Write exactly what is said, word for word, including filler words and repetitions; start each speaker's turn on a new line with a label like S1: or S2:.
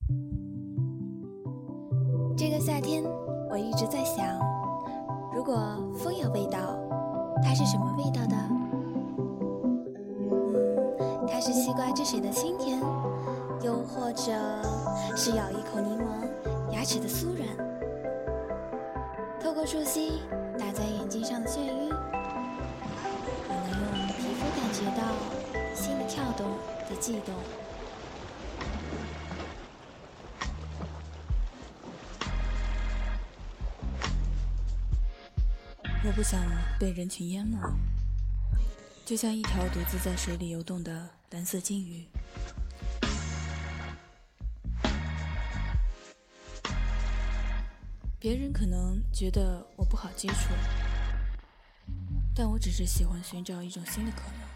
S1: 这个夏天，我一直在想，如果风有味道，它是什么味道的？嗯，它是西瓜汁水的清甜，又或者是咬一口柠檬，牙齿的酥软。透过触吸打在眼睛上的眩晕，我能用皮肤感觉到心的跳动的悸动。
S2: 我不想被人群淹没，就像一条独自在水里游动的蓝色鲸鱼。别人可能觉得我不好接触，但我只是喜欢寻找一种新的可能。